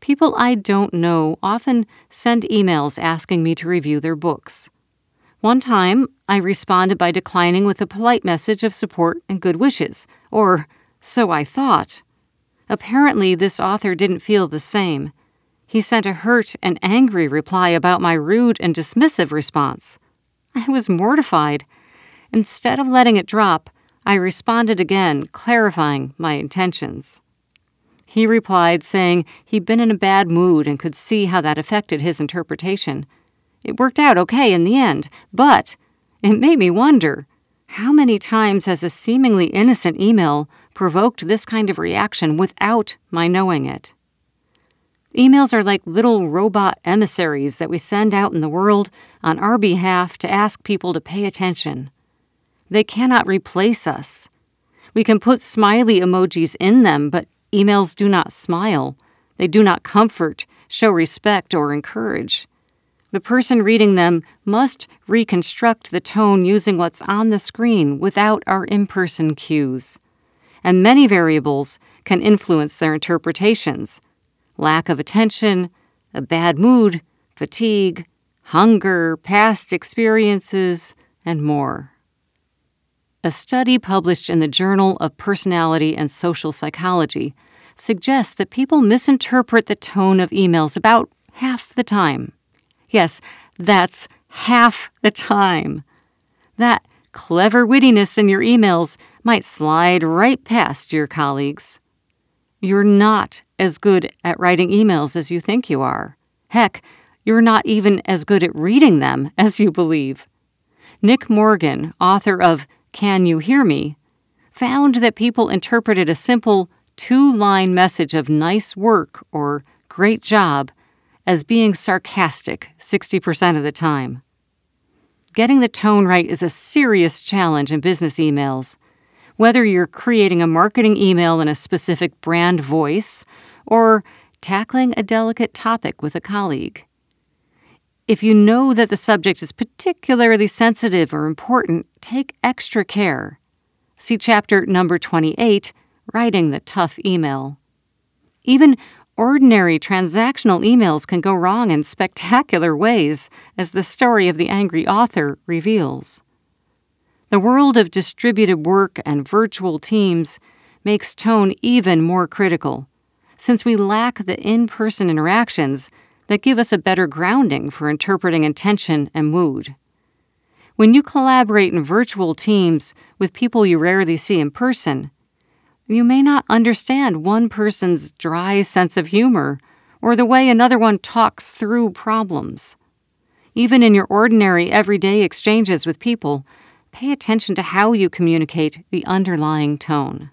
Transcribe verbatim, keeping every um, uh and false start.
People I don't know often send emails asking me to review their books. One time, I responded by declining with a polite message of support and good wishes, or so I thought. Apparently, this author didn't feel the same. He sent a hurt and angry reply about my rude and dismissive response. I was mortified. Instead of letting it drop, I responded again, clarifying my intentions. He replied, saying he'd been in a bad mood and could see how that affected his interpretation. It worked out okay in the end, but it made me wonder, how many times has a seemingly innocent email provoked this kind of reaction without my knowing it? Emails are like little robot emissaries that we send out in the world on our behalf to ask people to pay attention. They cannot replace us. We can put smiley emojis in them, but emails do not smile. They do not comfort, show respect, or encourage. The person reading them must reconstruct the tone using what's on the screen without our in-person cues. And many variables can influence their interpretations. Lack of attention, a bad mood, fatigue, hunger, past experiences, and more. A study published in the Journal of Personality and Social Psychology suggests that people misinterpret the tone of emails about half the time. Yes, that's half the time. That clever wittiness in your emails might slide right past your colleagues. You're not as good at writing emails as you think you are. Heck, you're not even as good at reading them as you believe. Nick Morgan, author of Can You Hear Me?, found that people interpreted a simple two-line message of nice work or great job as being sarcastic sixty percent of the time. Getting the tone right is a serious challenge in business emails. Whether you're creating a marketing email in a specific brand voice or tackling a delicate topic with a colleague. If you know that the subject is particularly sensitive or important, take extra care. See chapter number twenty-eight, Writing the Tough Email. Even ordinary transactional emails can go wrong in spectacular ways, as the story of the angry author reveals. The world of distributed work and virtual teams makes tone even more critical, since we lack the in-person interactions that give us a better grounding for interpreting intention and mood. When you collaborate in virtual teams with people you rarely see in person, you may not understand one person's dry sense of humor or the way another one talks through problems. Even in your ordinary, everyday exchanges with people, pay attention to how you communicate the underlying tone.